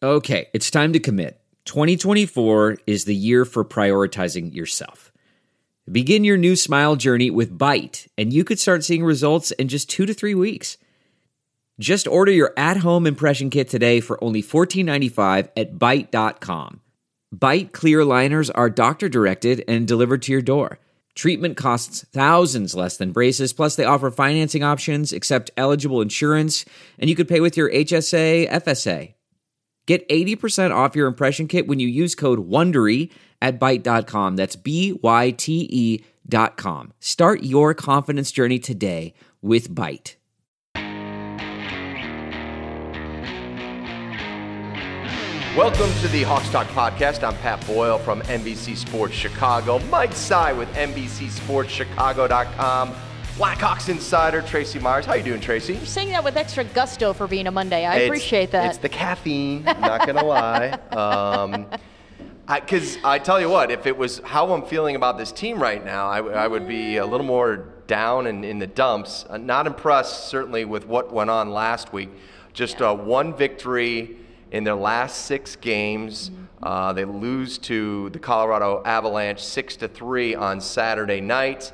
Okay, it's time to commit. 2024 is the year for prioritizing yourself. Begin your new smile journey with Byte, and you could start seeing results in just 2 to 3 weeks. Just order your at-home impression kit today for only $14.95 at Byte.com. Byte clear liners are doctor-directed and delivered to your door. Treatment costs thousands less than braces, plus they offer financing options, accept eligible insurance, and you could pay with your HSA, FSA. Get 80% off your impression kit when you use code WONDERY at Byte.com. That's BYTE.com. Start your confidence journey today with Byte. Welcome to the Hawks Talk Podcast. I'm Pat Boyle from NBC Sports Chicago. Mike Sy with NBCSportsChicago.com. Blackhawks insider Tracy Myers. How you doing, Tracy? You're saying that with extra gusto for being a Monday. I appreciate that. It's the caffeine, not going to lie. Because I tell you what, if it was how I'm feeling about this team right now, I would be a little more down and in the dumps. Not impressed, certainly, with what went on last week. Just one victory in their last 6 games. They lose to the Colorado Avalanche 6-3 on Saturday night.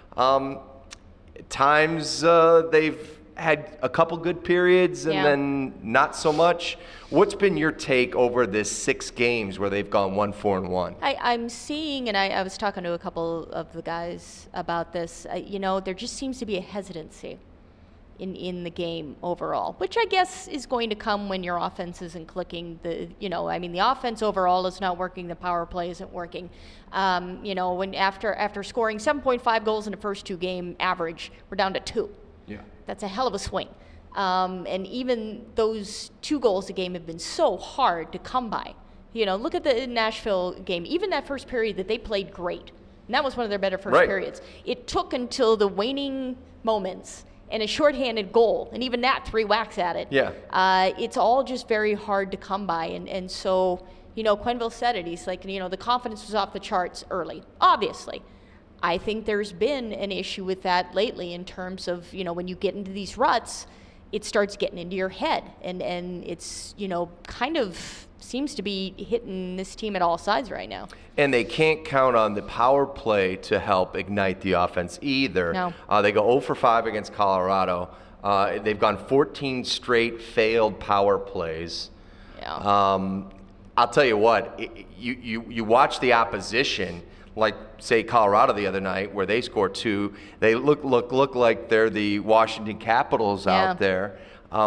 At times they've had a couple good periods and then not so much. What's been your take over this 6 games where they've gone 1-4-1? I'm seeing, and I was talking to a couple of the guys about this, there just seems to be a hesitancy in the game overall, which I guess is going to come when your offense isn't clicking. The offense overall is not working. The power play isn't working. When after scoring 7.5 goals in the first 2 game average, we're down to 2. Yeah, that's a hell of a swing. And even those 2 goals a game have been so hard to come by. Look at the Nashville game. Even that first period that they played great, and that was one of their better first periods. It took until the waning moments and a shorthanded goal, and even that 3 whacks at it. Yeah. It's all just very hard to come by, and so, Quenneville said it. He's like, the confidence was off the charts early, obviously. I think there's been an issue with that lately in terms of, when you get into these ruts, it starts getting into your head, and it's, kind of seems to be hitting this team at all sides right now. And they can't count on the power play to help ignite the offense either. No. They go 0 for 5 against Colorado. They've gone 14 straight failed power plays. Yeah. I'll tell you what, you watch the opposition, like, say, Colorado the other night, where they scored 2. They look like they're the Washington Capitals out there.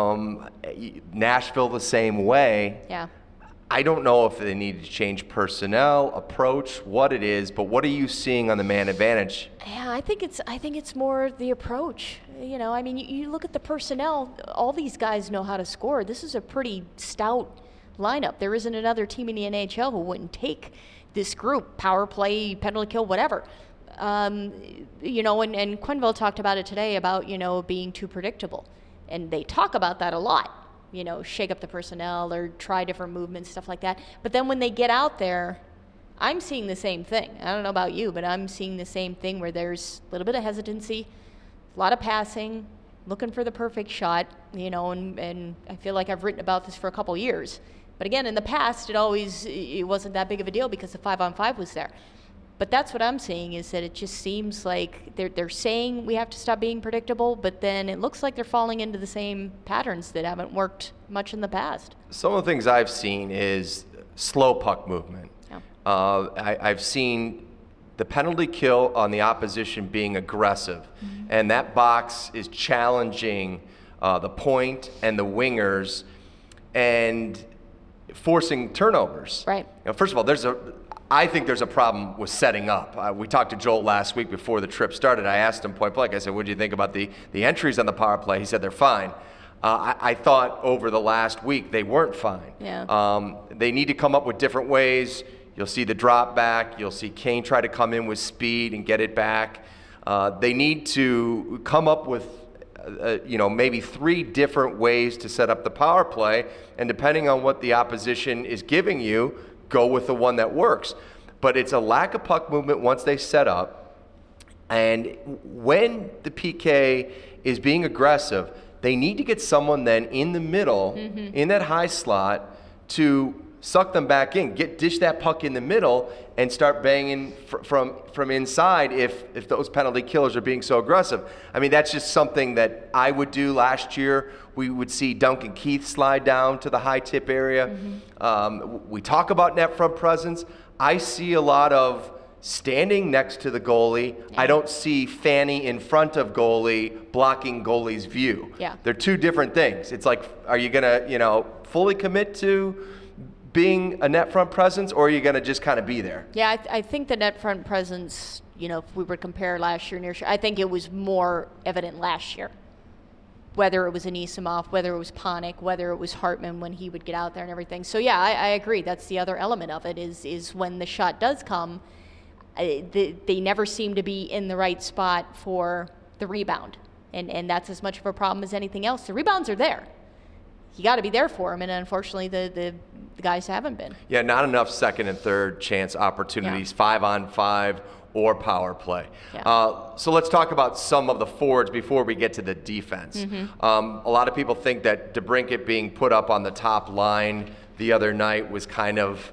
Nashville the same way. Yeah. I don't know if they need to change personnel, approach, what it is, but what are you seeing on the man advantage? Yeah, I think it's more the approach. You look at the personnel, all these guys know how to score. This is a pretty stout lineup. There isn't another team in the NHL who wouldn't take this group, power play, penalty kill, whatever. And Quenneville talked about it today about, being too predictable. And they talk about that a lot. Shake up the personnel or try different movements, stuff like that. But then when they get out there, I'm seeing the same thing. I don't know about you, but I'm seeing the same thing where there's a little bit of hesitancy, a lot of passing, looking for the perfect shot, and I feel like I've written about this for a couple years. But again, in the past, it wasn't that big of a deal because the 5-on-5 was there. But that's what I'm seeing, is that it just seems like they're saying we have to stop being predictable, but then it looks like they're falling into the same patterns that haven't worked much in the past. Some of the things I've seen is slow puck movement. Yeah. I've seen the penalty kill on the opposition being aggressive, and that box is challenging the point and the wingers and forcing turnovers. Right. First of all, I think there's a problem with setting up. We talked to Joel last week before the trip started. I asked him point blank, I said, what do you think about the entries on the power play? He said they're fine. I thought over the last week they weren't fine. Yeah. They need to come up with different ways. You'll see the drop back. You'll see Kane try to come in with speed and get it back. They need to come up with maybe 3 different ways to set up the power play, and depending on what the opposition is giving you, go with the one that works. But it's a lack of puck movement once they set up, and when the PK is being aggressive, they need to get someone then in the middle, in that high slot, to suck them back in, dish that puck in the middle, and start banging from inside if those penalty killers are being so aggressive. I mean, that's just something that I would do. Last year, we would see Duncan Keith slide down to the high tip area. We talk about net front presence. I see a lot of standing next to the goalie. I don't see Fanny in front of goalie blocking goalie's view. Yeah. They're two different things. It's like, are you going to, fully commit to being a net front presence, or are you going to just kind of be there? Yeah, I think the net front presence, if we were to compare last year and this year, I think it was more evident last year. Whether it was Anisimov, whether it was Panik, whether it was Hartman when he would get out there and everything. So yeah, I agree. That's the other element of it is when the shot does come, they never seem to be in the right spot for the rebound. And that's as much of a problem as anything else. The rebounds are there. You got to be there for them, and unfortunately the guys haven't been. Yeah, not enough second and third chance opportunities, 5-on-5 or power play. Yeah. So let's talk about some of the forwards before we get to the defense. A lot of people think that DeBrincat being put up on the top line the other night was kind of,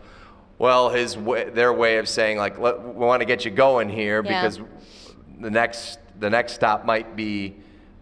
their way of saying, like, we want to get you going here because the next stop might be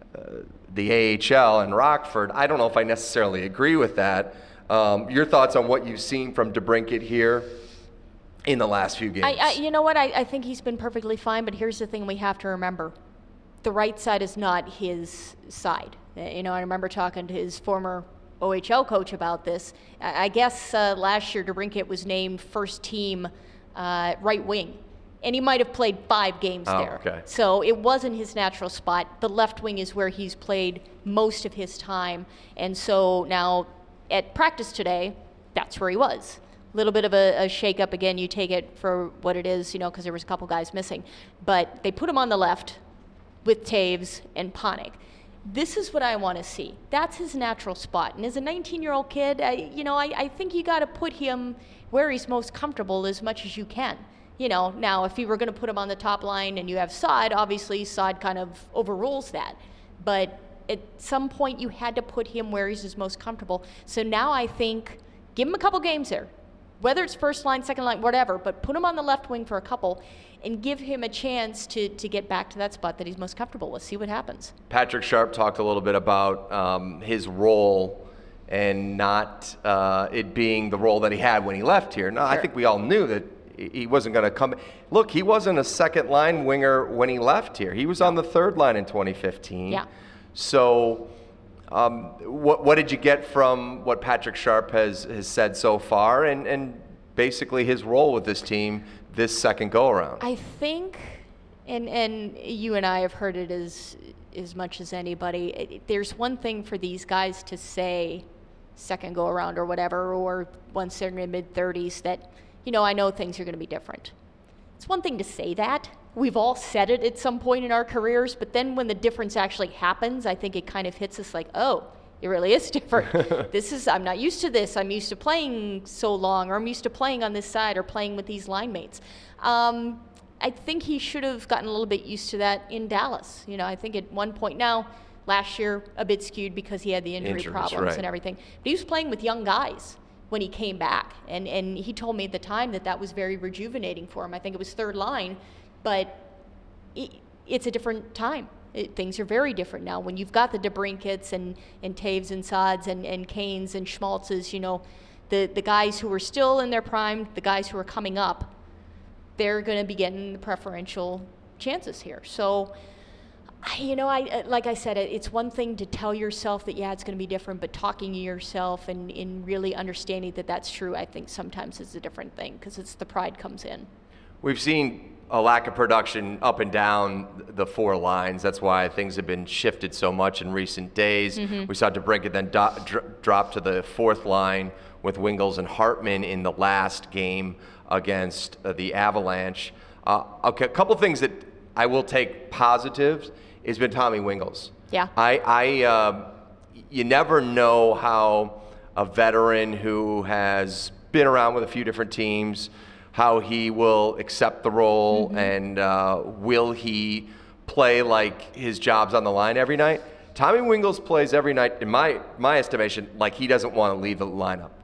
the AHL and Rockford. I don't know if I necessarily agree with that. Your thoughts on what you've seen from DeBrincat here in the last few games? You know what? I think he's been perfectly fine, but here's the thing we have to remember. The right side is not his side. I remember talking to his former OHL coach about this. I guess last year DeBrincat was named first team right wing. And he might have played 5 games there. Okay. So it wasn't his natural spot. The left wing is where he's played most of his time. And so now at practice today, that's where he was. A little bit of a shake-up. Again, you take it for what it is, because there was a couple guys missing. But they put him on the left with Taves and Panik. This is what I want to see. That's his natural spot. And as a 19-year-old kid, I think you got to put him where he's most comfortable as much as you can. Now if you were going to put him on the top line and you have Saad, obviously Saad kind of overrules that. But at some point you had to put him where he's his most comfortable. So now I think give him a couple games there. Whether it's first line, second line, whatever, but put him on the left wing for a couple and give him a chance to get back to that spot that he's most comfortable with. See what happens. Patrick Sharp talked a little bit about his role and not it being the role that he had when he left here. Now, sure. I think we all knew that he wasn't going to come. Look, he wasn't a second line winger when he left here. He was on the third line in 2015. Yeah. So what did you get from what Patrick Sharp has said so far and basically his role with this team this second go-around? I think, and you and I have heard it as much as anybody, there's one thing for these guys to say second go-around or whatever, or once they're in their mid-30s that, I know things are going to be different. It's one thing to say that. We've all said it at some point in our careers, but then when the difference actually happens, I think it kind of hits us like, oh, it really is different. I'm not used to this. I'm used to playing so long, or I'm used to playing on this side or playing with these line mates. I think he should have gotten a little bit used to that in Dallas. I think at one point now, last year a bit skewed because he had the injuries, problems and everything. But he was playing with young guys when he came back. And he told me at the time that was very rejuvenating for him. I think it was third line, but it's a different time. Things are very different now. When you've got the DeBrincats and Taves and Sads and Canes and Schmaltzes, the guys who are still in their prime, the guys who are coming up, they're going to be getting the preferential chances here. So, like I said, it's one thing to tell yourself that, it's going to be different, but talking to yourself and really understanding that that's true, I think sometimes is a different thing because it's the pride comes in. We've seen a lack of production up and down the 4 lines. That's why things have been shifted so much in recent days. Mm-hmm. We saw DeBrincat then drop to the 4th line with Wingels and Hartman in the last game against the Avalanche. A couple things that I will take positives has been Tommy Wingels. Yeah. You never know how a veteran who has been around with a few different teams, how he will accept the role, mm-hmm. and will he play like his job's on the line every night. Tommy Wingels plays every night, in my estimation, like he doesn't want to leave the lineup. Yeah.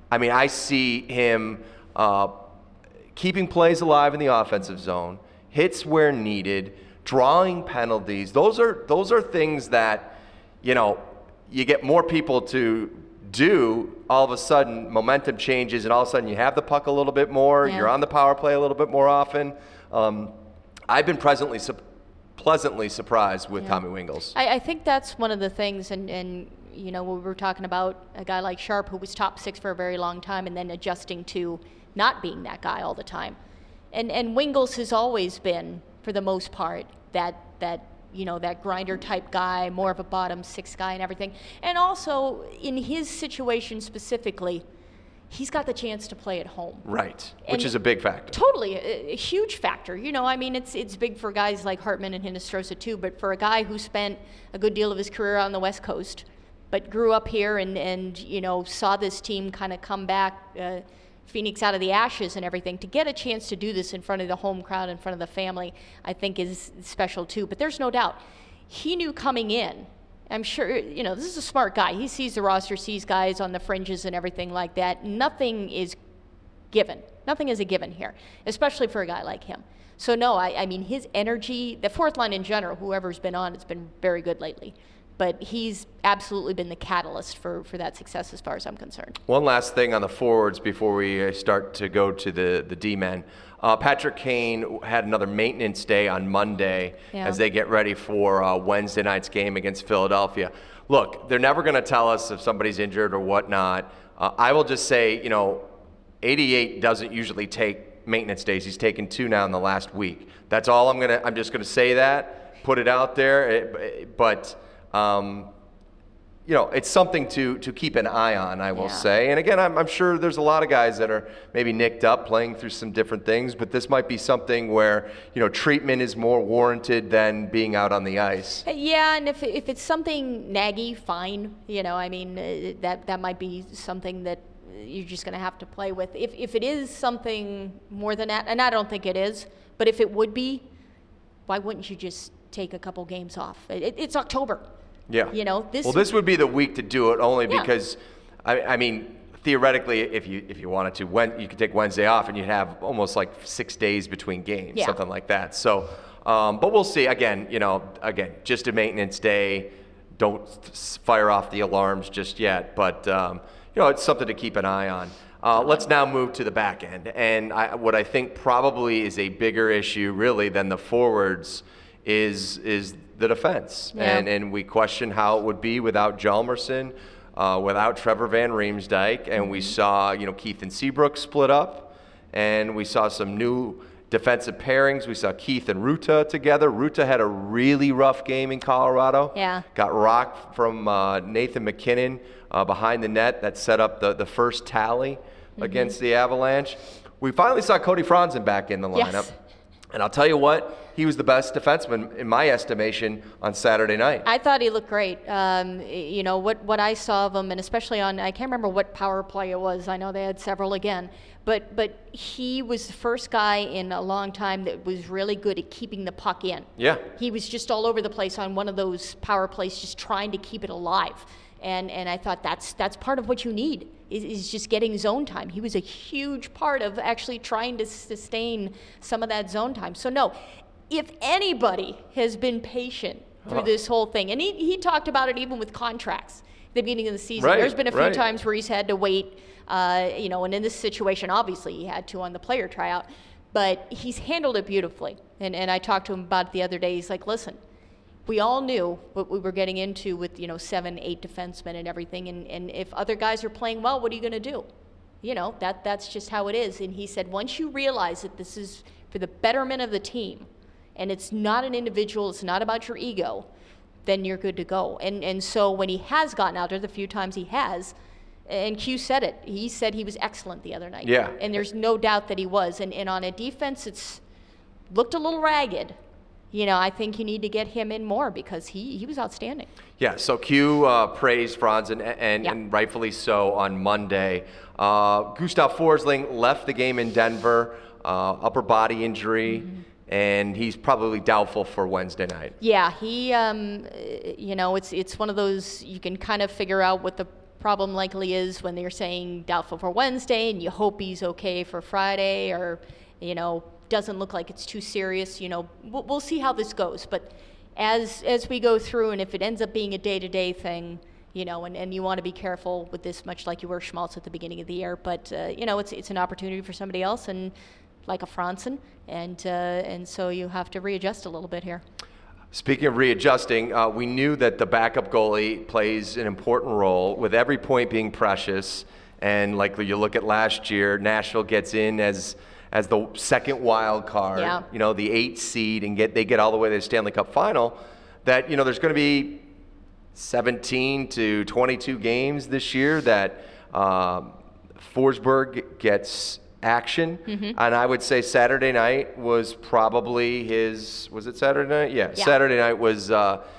I mean, I see him keeping plays alive in the offensive zone, hits where needed, drawing penalties. Those are things that, you know, you get more people to do, all of a sudden momentum changes, and all of a sudden you have the puck a little bit more. Yeah. You're on the power play a little bit more often. I've been pleasantly surprised with Tommy Wingels. I think that's one of the things, and you know, we were talking about a guy like Sharp who was top 6 for a very long time and then adjusting to not being that guy all the time. And Wingels has always been, for the most part, that you know, that grinder type guy, more of a bottom 6 guy and everything. And also, in his situation specifically, he's got the chance to play at home. Right, And which is a big factor. Totally, a huge factor. You know, I mean, it's big for guys like Hartman and Hinostroza too, but for a guy who spent a good deal of his career on the West Coast, but grew up here and you know, saw this team kind of come back, Phoenix out of the ashes and everything, to get a chance to do this in front of the home crowd, in front of the family, I think is special too. But there's no doubt, he knew coming in, I'm sure, you know, this is a smart guy. He sees the roster, sees guys on the fringes and everything like that. Nothing is given. Nothing is a given here, especially for a guy like him. So no, I mean, his energy, the fourth line in general, whoever's been on, it's been very good lately. But he's absolutely been the catalyst for that success as far as I'm concerned. One last thing on the forwards before we start to go to the D-men. Patrick Kane had another maintenance day on Monday as they get ready for Wednesday night's game against Philadelphia. Look, they're never going to tell us if somebody's injured or whatnot. I will just say, you know, 88 doesn't usually take maintenance days. He's taken 2 now in the last week. That's all I'm just going to say that, put it out there. But you know, it's something to keep an eye on, I will say. And again, I'm sure there's a lot of guys that are maybe nicked up, playing through some different things, but this might be something where, you know, treatment is more warranted than being out on the ice. Yeah, and if it's something naggy, fine. You know, I mean, that might be something that you're just going to have to play with. If it is something more than that, and I don't think it is, but if it would be, why wouldn't you just take a couple games off? It's October. Yeah. You know, this would be the week to do it, only because, I mean, theoretically, if you wanted to, you could take Wednesday off and you'd have almost like 6 days between games, something like that. So, but we'll see. Again, just a maintenance day. Don't fire off the alarms just yet, but you know, it's something to keep an eye on. Let's now move to the back end, and what I think probably is a bigger issue, really, than the forwards is the defense. Yeah. And we question how it would be without Hjalmarsson, without Trevor Van Riemsdyk, and we saw, you know, Keith and Seabrook split up, and we saw some new defensive pairings. We saw Keith and Ruta together. Ruta had a really rough game in Colorado. Yeah. Got rocked from Nathan McKinnon behind the net. That set up the first tally against the Avalanche. We finally saw Cody Franzen back in the lineup. Yes. And I'll tell you what, he was the best defenseman, in my estimation, on Saturday night. I thought he looked great. You know, what I saw of him, and especially on, I can't remember what power play it was. I know they had several again. But he was the first guy in a long time that was really good at keeping the puck in. Yeah. He was just all over the place on one of those power plays, just trying to keep it alive. And I thought that's part of what you need, is just getting zone time. He was a huge part of actually trying to sustain some of that zone time. So no, if anybody has been patient through this whole thing, and he talked about it even with contracts at the beginning of the season. Right, There's been a few times where he's had to wait, you know, and in this situation, obviously he had to on the player tryout, but he's handled it beautifully. And I talked to him about it the other day. He's like, listen, we all knew what we were getting into with, you know, 7, 8 defensemen and everything. And if other guys are playing well, what are you going to do? You know, that's just how it is. And he said, once you realize that this is for the betterment of the team, and it's not an individual, it's not about your ego, then you're good to go. And so when he has gotten out there, the few times he has, and Q said it, he said he was excellent the other night. Yeah. And there's no doubt that he was. And on a defense, it's looked a little ragged. You know, I think you need to get him in more because he was outstanding. Yeah, so Q praised Franzen, and rightfully so, on Monday. Gustav Forsling left the game in Denver, upper body injury, and he's probably doubtful for Wednesday night. Yeah, he, you know, it's one of those, you can kind of figure out what the problem likely is when they're saying doubtful for Wednesday and you hope he's okay for Friday, or, doesn't look like it's too serious. We'll see how this goes. But as we go through, and if it ends up being a day-to-day thing, and you want to be careful with this, much like you were Schmaltz at the beginning of the year. But, it's an opportunity for somebody else, and like a Franzen, and so you have to readjust a little bit here. Speaking of readjusting, we knew that the backup goalie plays an important role, with every point being precious. And like you look at last year, Nashville gets in as the second wild card, the 8th seed, and they get all the way to the Stanley Cup final. That there's going to be 17 to 22 games this year that Forsberg gets action. And I would say Saturday night was probably was it Saturday night? Yeah. Saturday night was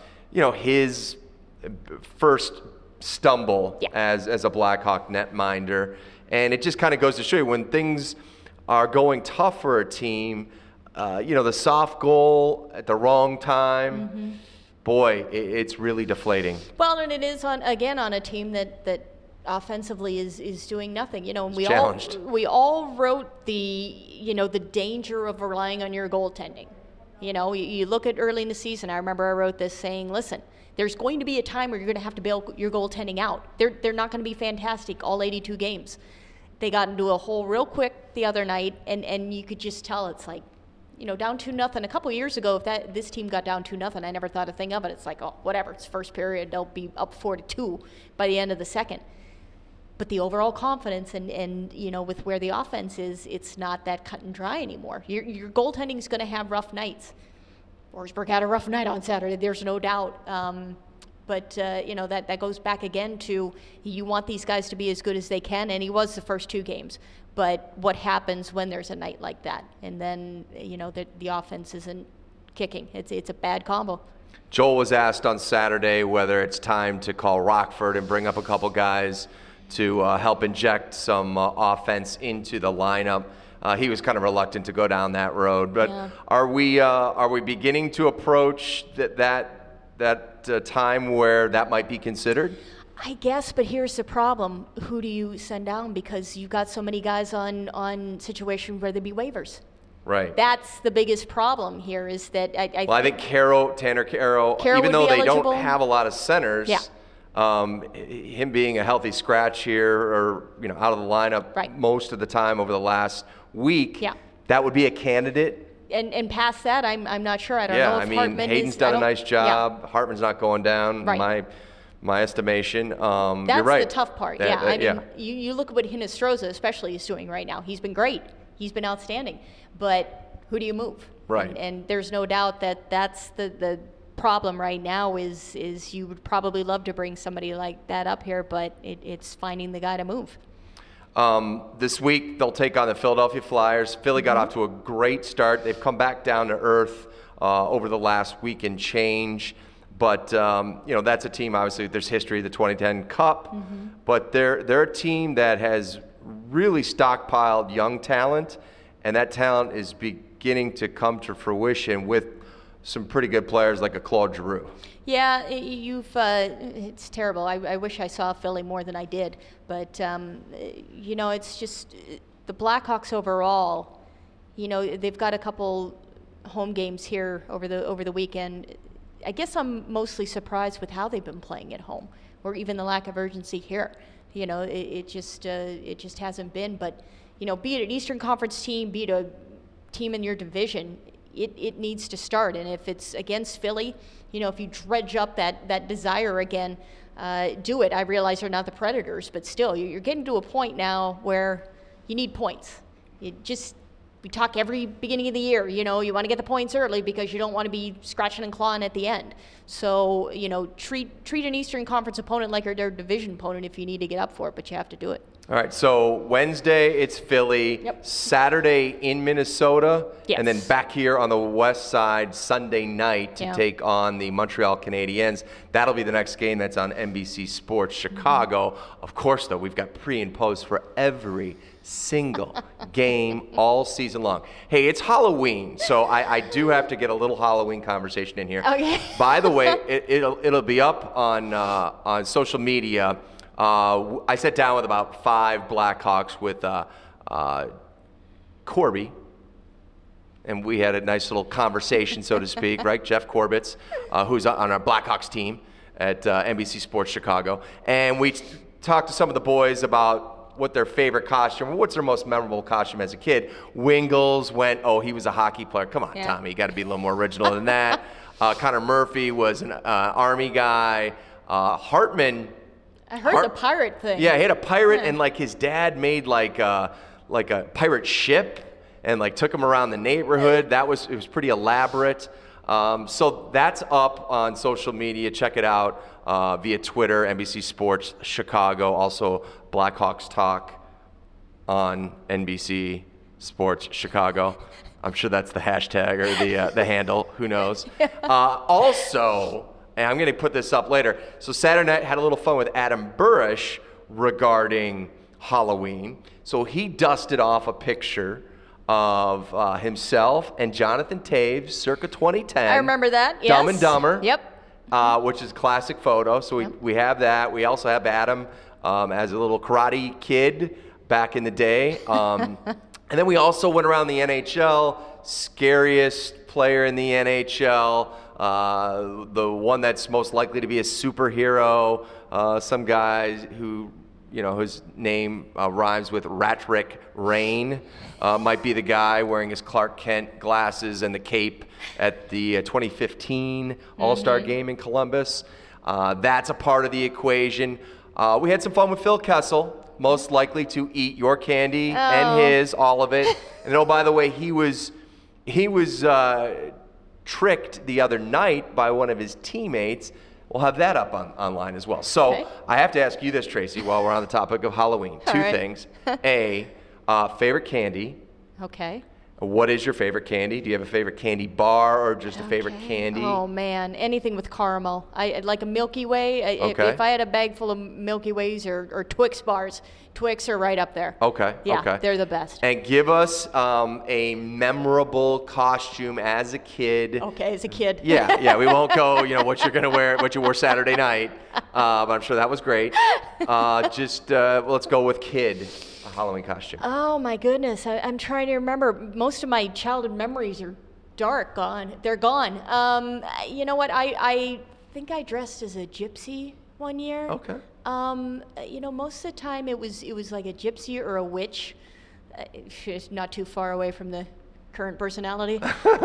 his first stumble as a Blackhawk netminder, and it just kind of goes to show you when things are going tough for a team, the soft goal at the wrong time, boy, it's really deflating. Well, and it is on a team that offensively is doing nothing. And we all wrote the danger of relying on your goaltending. You look at early in the season. I remember I wrote this saying, listen, there's going to be a time where you're going to have to bail your goaltending out. They're not going to be fantastic all 82 games. They got into a hole real quick the other night, and you could just tell it's like, down 2-0. A couple of years ago, if this team got down 2-0, I never thought a thing of it. It's like, oh, whatever. It's first period. They'll be up 4-2 by the end of the second. But the overall confidence and with where the offense is, it's not that cut and dry anymore. Your goaltending is going to have rough nights. Forsberg had a rough night on Saturday, there's no doubt. But that goes back again to you want these guys to be as good as they can, and he was the first 2 games. But what happens when there's a night like that? And then, the offense isn't kicking. It's a bad combo. Joel was asked on Saturday whether it's time to call Rockford and bring up a couple guys to help inject some offense into the lineup. He was kind of reluctant to go down that road, but are we beginning to approach that time where that might be considered? I guess, but here's the problem: who do you send down? Because you've got so many guys on situations where there'd be waivers. Right. That's the biggest problem here. Is that I think Tanner Kero, even though they don't have a lot of centers. Yeah. Him being a healthy scratch here, or out of the lineup most of the time over the last week, that would be a candidate. And past that, I'm not sure. I don't know if Hartman Hayden's done a nice job. Hartman's not going down. My estimation. That's you're right. The tough part. You look at what Hinostroza especially is doing right now. He's been great. He's been outstanding. But who do you move? Right. And there's no doubt that's the problem right now is you would probably love to bring somebody like that up here, but it's finding the guy to move. This week they'll take on the Philadelphia Flyers. Philly got off to a great start. They've come back down to earth over the last week and change, but that's a team. Obviously, there's history of the 2010 Cup, but they're a team that has really stockpiled young talent, and that talent is beginning to come to fruition with some pretty good players like a Claude Giroux. Yeah, it's terrible. I wish I saw Philly more than I did. But, it's just the Blackhawks overall, they've got a couple home games here over the weekend. I guess I'm mostly surprised with how they've been playing at home, or even the lack of urgency here. It just hasn't been. But, be it an Eastern Conference team, be it a team in your division, it needs to start. And if it's against Philly, if you dredge up that desire again, do it. I realize they're not the Predators, but still, you're getting to a point now where you need points. We talk every beginning of the year, you want to get the points early because you don't want to be scratching and clawing at the end. So, treat an Eastern Conference opponent like their division opponent if you need to get up for it, but you have to do it. All right, so Wednesday it's Philly, Saturday in Minnesota, and then back here on the west side Sunday night to take on the Montreal Canadiens. That'll be the next game that's on NBC Sports Chicago. Of course, though, we've got pre and post for every single game all season long. Hey, it's Halloween, so I do have to get a little Halloween conversation in here. Okay. By the way, it'll be up on social media. I sat down with about 5 Blackhawks with Corby, and we had a nice little conversation, so to speak, right? Jeff Corbett, who's on our Blackhawks team at NBC Sports Chicago. And we talked to some of the boys about what their favorite costume, what's their most memorable costume as a kid. Wingles went, he was a hockey player. Come on, Tommy, you got to be a little more original than that. Connor Murphy was an Army guy. Hartman. I heard the pirate thing. Yeah, he had a pirate, and like his dad made like a pirate ship and like took him around the neighborhood. It was pretty elaborate. So that's up on social media. Check it out via Twitter, NBC Sports Chicago. Also, Blackhawks Talk on NBC Sports Chicago. I'm sure that's the hashtag or the handle. Who knows? Also, and I'm going to put this up later. So Saturday night had a little fun with Adam Burish regarding Halloween. So he dusted off a picture of himself and Jonathan Toews, circa 2010. I remember that, yes. Dumb and Dumber. Yep. Which is a classic photo. So we have that. We also have Adam as a little karate kid back in the day. And then we also went around the NHL, scariest player in the NHL, the one that's most likely to be a superhero, some guy who, his name rhymes with Ratrick Rain, might be the guy wearing his Clark Kent glasses and the cape at the 2015 All-Star Game in Columbus. That's a part of the equation. We had some fun with Phil Kessel, most likely to eat your candy and his, all of it. And by the way, he was tricked the other night by one of his teammates. We'll have that up online as well. So okay. I have to ask you this, Tracy, while we're on the topic of Halloween. Two things. A, favorite candy. Okay. What is your favorite candy? Do you have a favorite candy bar or just a favorite candy? Oh, man. Anything with caramel. I like a Milky Way. If I had a bag full of Milky Ways or Twix bars, Twix are right up there. Okay. Yeah, okay. They're the best. And give us a memorable costume as a kid. Okay, as a kid. Yeah. We won't go, what you're going to wear, what you wore Saturday night. But I'm sure that was great. Let's go with kid. A Halloween costume. Oh my goodness, I'm trying to remember. Most of my childhood memories are gone. They're gone. You know what? I think I dressed as a gypsy one year. Okay. Most of the time it was like a gypsy or a witch. It's not too far away from the current personality.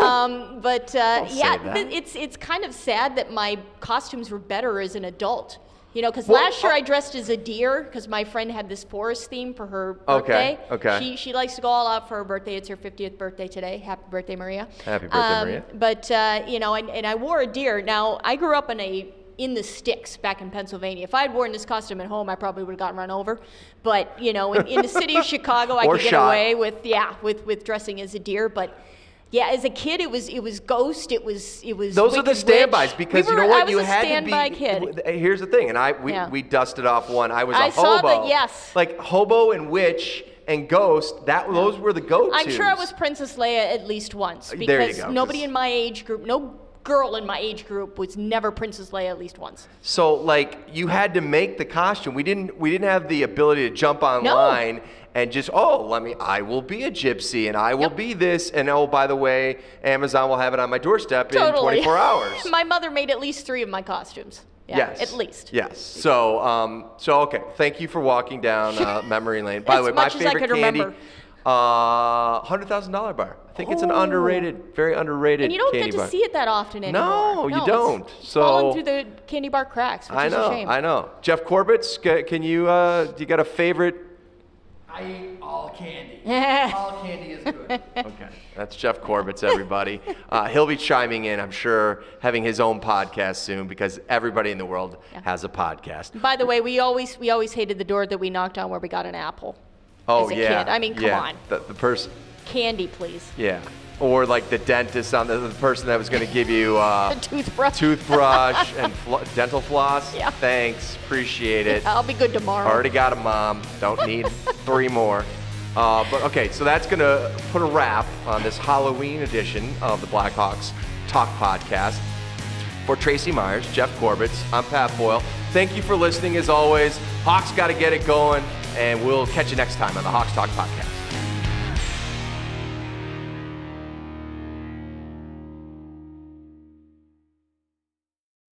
It's kind of sad that my costumes were better as an adult. Because last year I dressed as a deer because my friend had this forest theme for her birthday. Okay. She likes to go all out for her birthday. It's her 50th birthday today. Happy birthday, Maria. Happy birthday, Maria. But and I wore a deer. Now I grew up in the sticks back in Pennsylvania. If I had worn this costume at home, I probably would have gotten run over. But in the city of Chicago, I could get away with dressing as a deer. But yeah, as a kid, it was Ghost. It was. Those are the standbys because you know what, you had to be. I was a standby kid. Here's the thing, and we dusted off one. I was a hobo. I saw that. Yes. Like hobo and witch and ghost. Those were the go-tos. I'm sure I was Princess Leia at least once because there you go, nobody in my age group, no girl in my age group was never Princess Leia at least once. So you had to make the costume. We didn't have the ability to jump online. No. And just, I will be a gypsy and I will be this. And by the way, Amazon will have it on my doorstep in 24 hours. My mother made at least 3 of my costumes. Yeah, yes. At least. Yes. So okay. Thank you for walking down memory lane. By the way, my favorite candy, $100,000 bar. I think it's an very underrated candy bar. And you don't get to see it that often anymore. No, you don't. It's fallen through the candy bar cracks, which is a shame. I know. Jeff Corbett, can you, do you got a favorite? I eat all candy. All candy is good. Okay. That's Jeff Corbett's, everybody. He'll be chiming in, I'm sure, having his own podcast soon because everybody in the world has a podcast. By the way, we always hated the door that we knocked on where we got an apple. Oh, as a kid. I mean, come on. The person. Candy, please. Yeah. Or like the dentist on the person that was going to give you a toothbrush and dental floss. Yeah. Thanks. Appreciate it. I'll be good tomorrow. Already got a mom. Don't need 3 more. But okay, so that's going to put a wrap on this Halloween edition of the Blackhawks Talk Podcast. For Tracy Myers, Jeff Corbett, I'm Pat Boyle. Thank you for listening as always. Hawks got to get it going, and we'll catch you next time on the Hawks Talk Podcast.